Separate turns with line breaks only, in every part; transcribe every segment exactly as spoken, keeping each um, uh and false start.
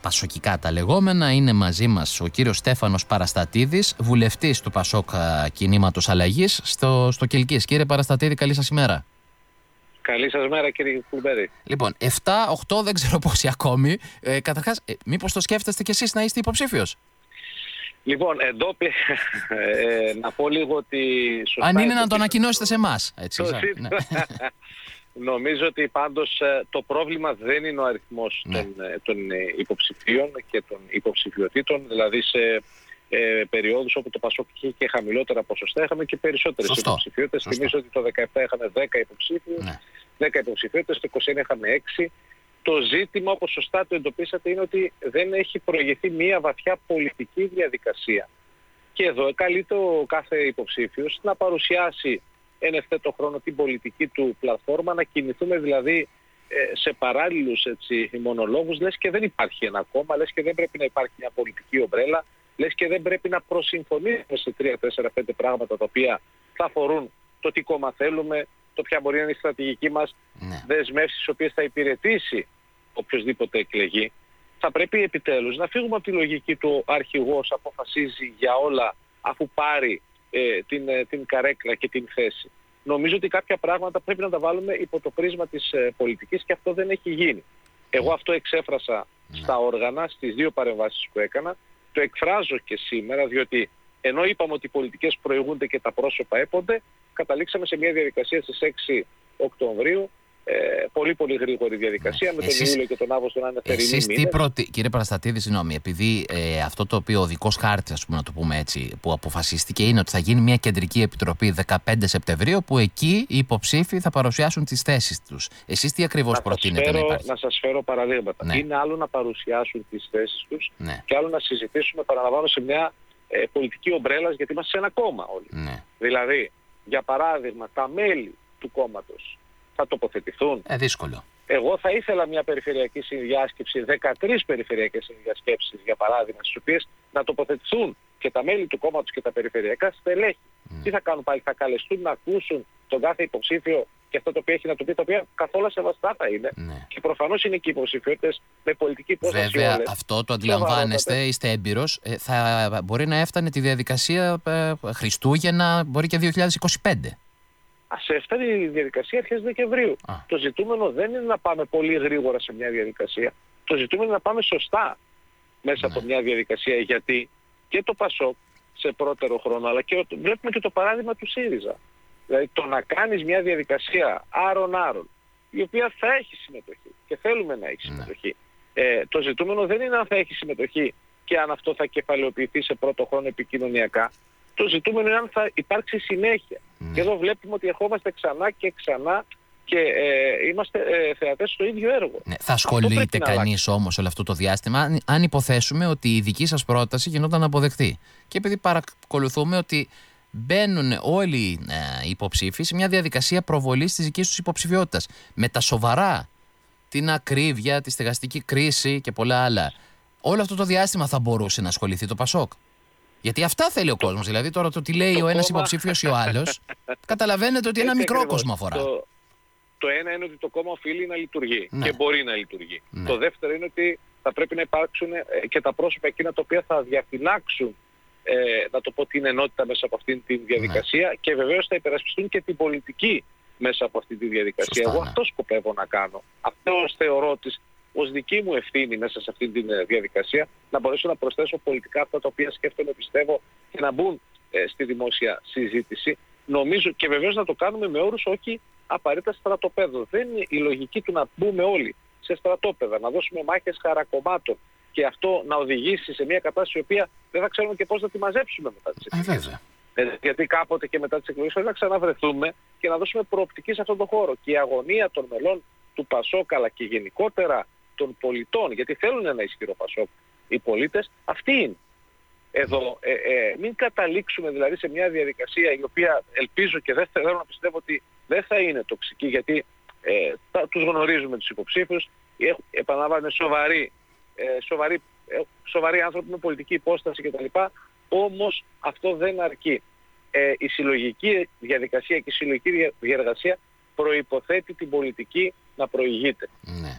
πασοκικά τα λεγόμενα. Είναι μαζί μας ο κύριος Στέφανος Παραστατίδης, βουλευτής του Πασόκ Κινήματος Αλλαγής στο, στο Κιλκής. Κύριε Παραστατίδη, καλή σας ημέρα.
Καλή σας μέρα, κύριε Κουλμπέρη.
Λοιπόν, επτά, οκτώ, δεν ξέρω πόσοι ακόμη. Ε, καταρχάς, ε, μήπως το σκέφτεστε κι εσείς να είστε υποψήφιος?
Λοιπόν, εδώ ε, να πω λίγο ότι...
Σωστά, αν είναι να το ανακοινώσετε σε εμάς. Έτσι,
το,
ναι.
Νομίζω ότι πάντως το πρόβλημα δεν είναι ο αριθμός ναι. των, των υποψηφίων και των υποψηφιωτήτων. Δηλαδή σε ε, περιόδους όπου το Πασόκ είχε και χαμηλότερα ποσοστά, είχαμε και περισσότερες υποψηφιότητες. Θυμίζω ότι το δεκαεπτά είχαμε δέκα υποψήφιους, ναι. δέκα υποψηφιότητες, το είκοσι ένα είχαμε έξι. Το ζήτημα, όπως σωστά το εντοπίσατε, είναι ότι δεν έχει προηγηθεί μία βαθιά πολιτική διαδικασία. Και εδώ καλείται ο κάθε υποψήφιος να παρουσιάσει εν ευθέτω χρόνο την πολιτική του πλατφόρμα, να κινηθούμε δηλαδή σε παράλληλους έτσι, μονολόγους, λες και δεν υπάρχει ένα κόμμα, λες και δεν πρέπει να υπάρχει μια πολιτική ομπρέλα, λες και δεν πρέπει να προσυμφωνήσουμε σε τρία, τέσσερα, πέντε πράγματα τα οποία θα αφορούν το τι κόμμα θέλουμε, το ποια μπορεί να είναι η στρατηγική μας ναι. δεσμεύσεις, τις οποίες θα υπηρετήσει οποιοσδήποτε εκλεγεί. Θα πρέπει επιτέλους να φύγουμε από τη λογική του αρχηγός αποφασίζει για όλα αφού πάρει ε, την, ε, την καρέκλα και την θέση. Νομίζω ότι κάποια πράγματα πρέπει να τα βάλουμε υπό το πρίσμα της ε, πολιτικής και αυτό δεν έχει γίνει. Εγώ αυτό εξέφρασα στα όργανα, στις δύο παρεμβάσεις που έκανα. Το εκφράζω και σήμερα, διότι ενώ είπαμε ότι οι πολιτικές προηγούνται και τα πρόσωπα έπονται, καταλήξαμε σε μια διαδικασία στις έξι Οκτωβρίου. Ε, πολύ πολύ γρήγορη διαδικασία, ναι. με τον εσείς, Ιούλιο και τον Αύγουστο να είναι θερινή μήνες.
Εσείς τι προτι... Κύριε Παραστατίδη, συγγνώμη, επειδή ε, αυτό το οποίο ο δικός χάρτης, ας πούμε, να το πούμε έτσι, που αποφασίστηκε είναι ότι θα γίνει μια κεντρική επιτροπή δεκαπέντε Σεπτεμβρίου, που εκεί οι υποψήφοι θα παρουσιάσουν τις θέσεις τους. Εσείς τι ακριβώς προτείνετε φέρω, να υπάρχει?
Να σας φέρω παραδείγματα. Ναι. Είναι άλλο να παρουσιάσουν τις θέσεις τους ναι. και άλλο να συζητήσουμε, παραλαμβάνω, σε μια ε, πολιτική ομπρέλα, γιατί είμαστε σε ένα κόμμα όλοι. Ναι. Δηλαδή, για παράδειγμα, τα μέλη του κόμματος θα τοποθετηθούν.
Ε, δύσκολο.
Εγώ θα ήθελα μια περιφερειακή συνδιάσκεψη, δεκατρείς περιφερειακές συνδιασκέψεις για παράδειγμα, στις οποίες να τοποθετηθούν και τα μέλη του κόμματος και τα περιφερειακά στελέχη. Mm. Τι θα κάνουν πάλι, θα καλεστούν να ακούσουν τον κάθε υποψήφιο και αυτό το οποίο έχει να του πει, τα οποία καθόλου σεβαστά θα είναι. Mm. Και προφανώς είναι και οι υποψηφιότητες με πολιτική υπόσταση.
Βέβαια,
όλες.
αυτό το αντιλαμβάνεστε, είστε έμπειρος. Ε, θα μπορεί να έφτανε τη διαδικασία ε, Χριστούγεννα, μπορεί και δύο χιλιάδες είκοσι πέντε.
Σε αυτή η διαδικασία αρχές Δεκεμβρίου. Α. Το ζητούμενο δεν είναι να πάμε πολύ γρήγορα σε μια διαδικασία. Το ζητούμενο είναι να πάμε σωστά μέσα ναι. από μια διαδικασία. Γιατί και το Πασόκ σε πρώτερο χρόνο, αλλά και βλέπουμε και το παράδειγμα του ΣΥΡΙΖΑ. Δηλαδή το να κάνεις μια διαδικασία άρον-άρον, η οποία θα έχει συμμετοχή και θέλουμε να έχει συμμετοχή. Ναι. Ε, το ζητούμενο δεν είναι αν θα έχει συμμετοχή και αν αυτό θα κεφαλαιοποιηθεί σε πρώτο χρόνο επικοινωνιακά. Το ζητούμενο είναι αν θα υπάρξει συνέχεια. Ναι. Και εδώ βλέπουμε ότι ερχόμαστε ξανά και ξανά και ε, είμαστε ε, θεατές στο ίδιο έργο.
Ναι. Θα ασχολείται κανείς όμως όλο αυτό το διάστημα, αν υποθέσουμε ότι η δική σας πρόταση γινόταν αποδεκτή. Και επειδή παρακολουθούμε ότι μπαίνουν όλοι οι ε, υποψήφοι σε μια διαδικασία προβολής της δικής τους υποψηφιότητας. Με τα σοβαρά, την ακρίβεια, τη στεγαστική κρίση και πολλά άλλα. Όλο αυτό το διάστημα θα μπορούσε να ασχοληθεί το Πασόκ? Γιατί αυτά θέλει ο κόσμος. Δηλαδή τώρα το τι λέει το ο ένας κόμμα... υποψήφιος ή ο άλλος, καταλαβαίνετε ότι ένα μικρό ακριβώς. κόσμο αφορά.
Το, το ένα είναι ότι το κόμμα οφείλει να λειτουργεί ναι. και μπορεί να λειτουργεί. Ναι. Το δεύτερο είναι ότι θα πρέπει να υπάρξουν και τα πρόσωπα εκείνα τα οποία θα διαφυλάξουν, ε, να το πω, την ενότητα μέσα από αυτήν τη διαδικασία ναι. και βεβαίως θα υπερασπιστούν και την πολιτική μέσα από αυτή τη διαδικασία. Σωστά, Εγώ ναι. αυτό σκοπεύω να κάνω. Αυτό θεωρώ ότι ως δική μου ευθύνη μέσα σε αυτή τη διαδικασία, να μπορέσω να προσθέσω πολιτικά αυτά τα οποία σκέφτομαι, πιστεύω και να μπουν ε, στη δημόσια συζήτηση. Νομίζω και βεβαίως να το κάνουμε με όρους όχι απαραίτητα στρατοπέδο. Δεν είναι η λογική του να μπούμε όλοι σε στρατόπεδα, να δώσουμε μάχες χαρακομμάτων και αυτό να οδηγήσει σε μια κατάσταση η οποία δεν θα ξέρουμε και πώς θα τη μαζέψουμε μετά τις εκλογές. Ε, γιατί κάποτε και μετά τις εκλογές θα ξαναβρεθούμε και να δώσουμε προοπτική σε αυτόν τον χώρο. Και η αγωνία των μελών του Πασόκ αλλά και γενικότερα των πολιτών, γιατί θέλουν ένα ισχυρό Πασόκ οι πολίτες, αυτή είναι. Εδώ ε, ε, μην καταλήξουμε δηλαδή σε μια διαδικασία η οποία ελπίζω και δεν θέλω να πιστεύω ότι δεν θα είναι τοξική, γιατί ε, τα, τους γνωρίζουμε τους υποψήφιους, επαναλαμβάνω, σοβαροί, ε, σοβαροί, ε, σοβαροί άνθρωποι με πολιτική υπόσταση κτλ. Όμως αυτό δεν αρκεί. Ε, η συλλογική διαδικασία και η συλλογική διαργασία προϋποθέτει την πολιτική να προηγείται.
Ναι.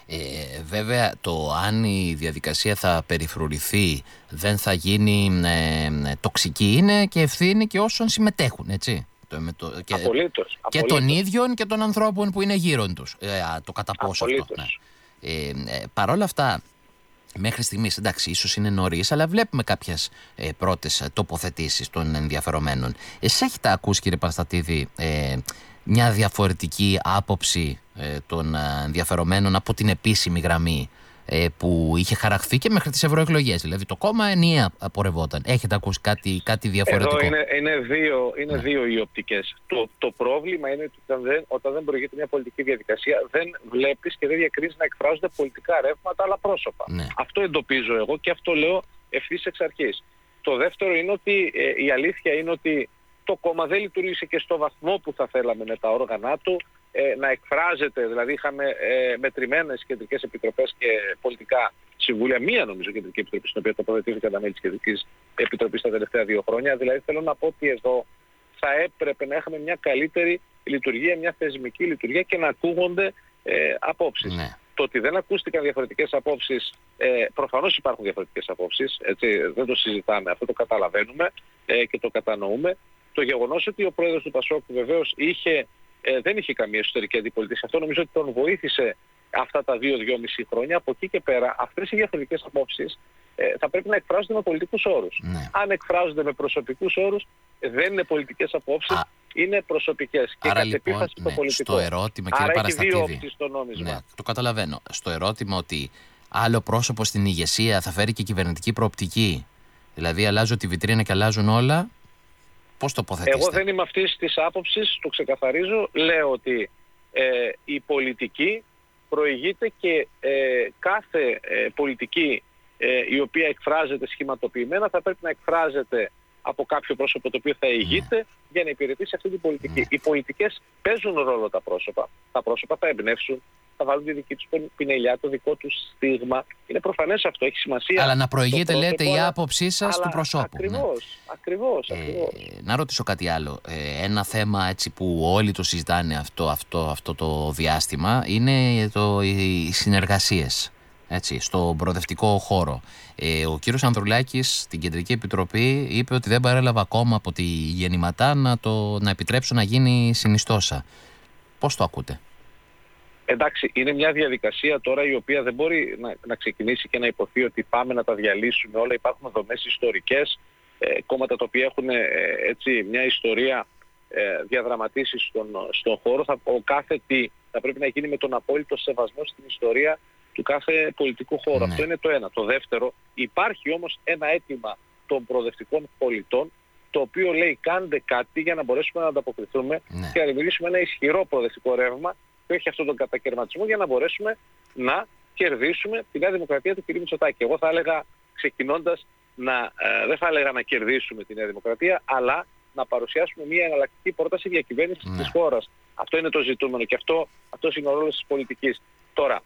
Ε, βέβαια, το αν η διαδικασία θα περιφρουρηθεί, δεν θα γίνει ε, τοξική, είναι και ευθύνη και όσων συμμετέχουν, έτσι. Το, με το, και,
απολύτως,
και
απολύτως.
των ίδιων και των ανθρώπων που είναι γύρω τους. Ε, το κατά πόσο αυτό. Ναι. Ε, ε, Παρ' όλα αυτά, μέχρι στιγμής, εντάξει, ίσως είναι νωρίς, αλλά βλέπουμε κάποιες ε, πρώτες τοποθετήσεις των ενδιαφερομένων. Εσείς έχετε ακούσει, κύριε Παραστατίδη, ε, μια διαφορετική άποψη ε, των ενδιαφερομένων από την επίσημη γραμμή ε, που είχε χαραχθεί και μέχρι τις ευρωεκλογές? Δηλαδή το κόμμα ενιαία πορευόταν. Έχετε ακούσει κάτι, κάτι διαφορετικό?
Εδώ είναι, είναι, δύο, είναι
ναι.
δύο οι οπτικές. Το, το πρόβλημα είναι ότι όταν δεν, όταν δεν προηγείται μια πολιτική διαδικασία, δεν βλέπεις και δεν διακρίνεις να εκφράζονται πολιτικά ρεύματα αλλά πρόσωπα.
Ναι. Αυτό
εντοπίζω εγώ και αυτό λέω ευθύς εξ αρχής. Το δεύτερο είναι ότι ε, η αλήθεια είναι ότι το κόμμα δεν λειτουργήσε και στο βαθμό που θα θέλαμε με τα όργανα του ε, να εκφράζεται. Δηλαδή είχαμε ε, μετρημένες κεντρικές επιτροπές και πολιτικά συμβούλια. Μία νομίζω κεντρική επιτροπή στην οποία τοποθετήθηκαν τα μέλη της κεντρικής επιτροπής τα τελευταία δύο χρόνια. Δηλαδή θέλω να πω ότι εδώ θα έπρεπε να έχουμε μια καλύτερη λειτουργία, μια θεσμική λειτουργία και να ακούγονται ε, απόψεις. Ναι. Το ότι δεν ακούστηκαν διαφορετικές απόψεις, ε, προφανώς υπάρχουν διαφορετικές απόψεις, έτσι, δεν το συζητάμε, αυτό το καταλαβαίνουμε ε, και το κατανοούμε. Το γεγονός ότι ο πρόεδρος του Πασόκ βεβαίως είχε, ε, δεν είχε καμία εσωτερική αντιπολίτευση, αυτό νομίζω ότι τον βοήθησε αυτά τα δύο δυόμιση χρόνια. Από εκεί και πέρα, αυτές οι διαφορετικές απόψεις ε, θα πρέπει να εκφράζονται με πολιτικούς όρους. Ναι. Αν εκφράζονται με προσωπικούς όρους, δεν είναι πολιτικές απόψεις, Α, είναι προσωπικές. Και
άρα
κατ'
λοιπόν,
επίφαση το
ναι,
πολιτικό.
Στο ερώτημα, κύριε
άρα
Παραστατίδη,
έχει δύο όψεις στο νόμισμα.
Ναι, το καταλαβαίνω. Στο ερώτημα ότι άλλο πρόσωπο στην ηγεσία θα φέρει και κυβερνητική προοπτική, δηλαδή αλλάζω τη βιτρίνα και αλλάζουν όλα, πώς τοποθετήσετε?
Εγώ δεν είμαι αυτής της άποψης, το ξεκαθαρίζω. Λέω ότι ε, η πολιτική προηγείται και ε, κάθε ε, πολιτική ε, η οποία εκφράζεται σχηματοποιημένα θα πρέπει να εκφράζεται από κάποιο πρόσωπο το οποίο θα ηγείται mm. για να υπηρετήσει αυτή την πολιτική. Mm. Οι πολιτικές παίζουν ρόλο τα πρόσωπα. Τα πρόσωπα θα εμπνεύσουν, θα βάλουν τη δική τους πινελιά, το δικό τους στίγμα. Είναι προφανές αυτό, έχει σημασία.
Αλλά να προηγείται, λέτε, η άποψή σας αλλά του προσώπου.
Ακριβώς, ναι. ακριβώς, ακριβώς.
Ε, να ρωτήσω κάτι άλλο. Ε, ένα θέμα έτσι που όλοι το συζητάνε αυτό, αυτό, αυτό το διάστημα είναι το, οι, οι συνεργασίες. Έτσι, στον προοδευτικό χώρο. Ε, ο κύριος Ανδρουλάκης στην Κεντρική Επιτροπή είπε ότι δεν παρέλαβα ακόμα από τη γεννηματά να, το, να επιτρέψω να γίνει συνιστόσα. Πώς το ακούτε?
Εντάξει, είναι μια διαδικασία τώρα η οποία δεν μπορεί να, να ξεκινήσει και να υποθεί ότι πάμε να τα διαλύσουμε όλα. Υπάρχουν δομές ιστορικές, ε, κόμματα τα οποία έχουν ε, έτσι, μια ιστορία ε, διαδραματίσει στον, στον χώρο. Θα, ο κάθε τι θα πρέπει να γίνει με τον απόλυτο σεβασμό στην ιστορία του κάθε πολιτικού χώρου. Ναι. Αυτό είναι το ένα. Το δεύτερο, υπάρχει όμως ένα αίτημα των προοδευτικών πολιτών το οποίο λέει κάντε κάτι για να μπορέσουμε να ανταποκριθούμε ναι. και να δημιουργήσουμε ένα ισχυρό προοδευτικό ρεύμα και όχι αυτόν τον κατακαιρματισμό για να μπορέσουμε να κερδίσουμε τη Νέα Δημοκρατία του κ. Μητσοτάκη. Εγώ θα έλεγα ξεκινώντας, να, ε, δεν θα έλεγα να κερδίσουμε τη Νέα Δημοκρατία, αλλά να παρουσιάσουμε μια εναλλακτική πρόταση διακυβέρνησης ναι. της χώρας. Αυτό είναι το ζητούμενο και αυτό αυτός είναι ο ρόλος της πολιτικής. Τώρα,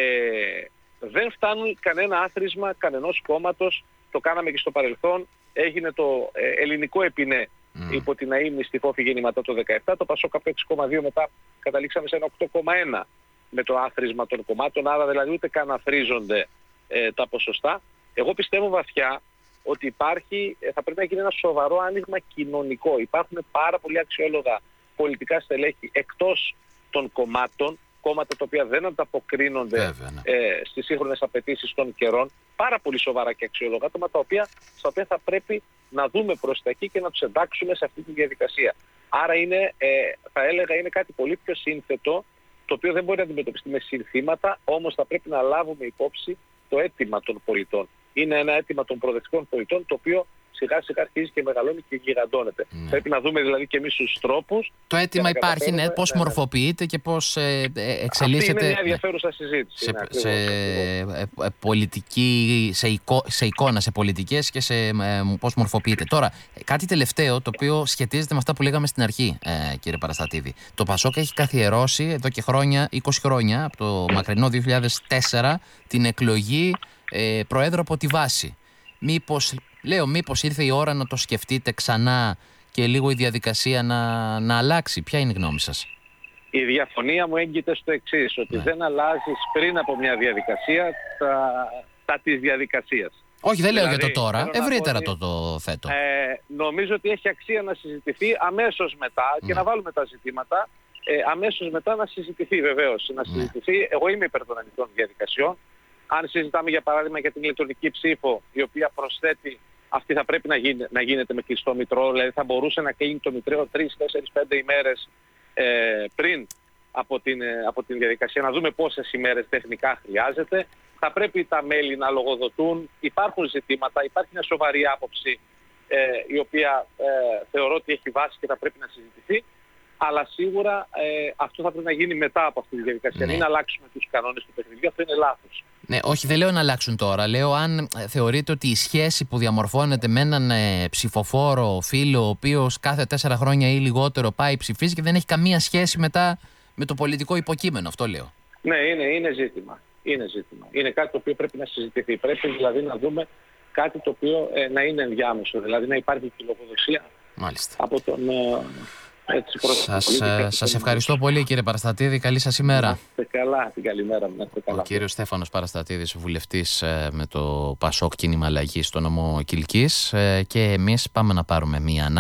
Ε, δεν φτάνουν κανένα άθροισμα κανενός κόμματος, το κάναμε και στο παρελθόν, έγινε το ε, ελληνικό επινέ mm. υπό την αείμνη στη Φόφη γεννηματά το δεκαεπτά, το Πασόκ από έξι κόμμα δύο μετά καταλήξαμε σε ένα οκτώ κόμμα ένα με το άθροισμα των κομμάτων, άρα δηλαδή ούτε καν αθρίζονται ε, τα ποσοστά. Εγώ πιστεύω βαθιά ότι υπάρχει, ε, θα πρέπει να γίνει ένα σοβαρό άνοιγμα κοινωνικό. Υπάρχουν πάρα πολλοί αξιόλογα πολιτικά στελέχη εκτός των κομμάτων, κόμματα τα οποία δεν ανταποκρίνονται Βέβαια, ναι. ε, στις σύγχρονες απαιτήσεις των καιρών, πάρα πολύ σοβαρά και αξιόλογα άτομα, τα οποία, στα οποία θα πρέπει να δούμε προς τα εκεί και να τους εντάξουμε σε αυτή τη διαδικασία. Άρα είναι, ε, θα έλεγα, είναι κάτι πολύ πιο σύνθετο, το οποίο δεν μπορεί να αντιμετωπιστεί με συνθήματα, όμως θα πρέπει να λάβουμε υπόψη το αίτημα των πολιτών. Είναι ένα αίτημα των προοδευτικών πολιτών, το οποίο σιγά σιγά αρχίζει και μεγαλώνει και γιγαντώνεται. Ναι. Πρέπει να δούμε δηλαδή και εμείς τους τρόπους.
Το αίτημα υπάρχει, ναι, πώς ναι, μορφοποιείται και πώς ε, εξελίσσεται.
Αυτή είναι μια ενδιαφέρουσα συζήτηση.
Σε,
είναι,
σε, σε, πολιτική, σε, εικο, σε εικόνα, σε πολιτικές και σε ε, πώς μορφοποιείται. Τώρα, κάτι τελευταίο το οποίο σχετίζεται με αυτά που λέγαμε στην αρχή, ε, κύριε Παραστατίδη. Το Πασόκ έχει καθιερώσει εδώ και χρόνια, είκοσι χρόνια, από το μακρινό δύο χιλιάδες τέσσερα, την εκλογή ε, προέδρου από τη βάση. Μήπως... Λέω, μήπως ήρθε η ώρα να το σκεφτείτε ξανά και λίγο η διαδικασία να, να αλλάξει? Ποια είναι η γνώμη σας?
Η διαφωνία μου έγκυται στο εξής, ότι ναι. δεν αλλάζεις πριν από μια διαδικασία τα, τα της διαδικασίας.
Όχι, δεν
δηλαδή,
λέω για το τώρα, ευρύτερα
ότι,
το, το θέτω.
Ε, νομίζω ότι έχει αξία να συζητηθεί αμέσως μετά ναι. και να βάλουμε τα ζητήματα ε, αμέσως μετά να συζητηθεί βεβαίως. Να συζητηθεί. Ναι. Εγώ είμαι υπέρ των ανοιχτών διαδικασιών. Αν συζητάμε για παράδειγμα για την ηλεκτρονική ψήφο, η οποία προσθέτει, αυτή θα πρέπει να, γίνει, να γίνεται με κλειστό μητρό, δηλαδή θα μπορούσε να κλείνει το μητρό τρεις, τέσσερις, πέντε ημέρες ε, πριν από την, από την διαδικασία, να δούμε πόσες ημέρες τεχνικά χρειάζεται. Θα πρέπει τα μέλη να λογοδοτούν. Υπάρχουν ζητήματα, υπάρχει μια σοβαρή άποψη ε, η οποία ε, θεωρώ ότι έχει βάση και θα πρέπει να συζητηθεί. Αλλά σίγουρα ε, αυτό θα πρέπει να γίνει μετά από αυτή τη διαδικασία. Ναι. Μην αλλάξουμε τους κανόνες του παιχνιδιού, αυτό είναι λάθος.
Ναι, όχι, δεν λέω να αλλάξουν τώρα. Λέω αν θεωρείτε ότι η σχέση που διαμορφώνεται με έναν ε, ψηφοφόρο φίλο, ο οποίος κάθε τέσσερα χρόνια ή λιγότερο πάει ψηφίζει και δεν έχει καμία σχέση μετά με το πολιτικό υποκείμενο. Αυτό λέω.
Ναι, είναι, είναι ζήτημα. Είναι ζήτημα. Είναι κάτι το οποίο πρέπει να συζητηθεί. Πρέπει δηλαδή να δούμε κάτι το οποίο ε, να είναι ενδιάμεσο. Δηλαδή να υπάρχει και λογοδοσία από τον. Ε, Έτσι,
σας, σας ευχαριστώ πολύ κύριε Παραστατίδη. Καλή σας ημέρα.
Να είστε καλά, την καλημέρα μου.
Ο κύριος Στέφανος Παραστατίδης, βουλευτής ε, με το Πασόκ Κίνημα Αλλαγής στο νομό Κιλκής, ε, και εμείς πάμε να πάρουμε μία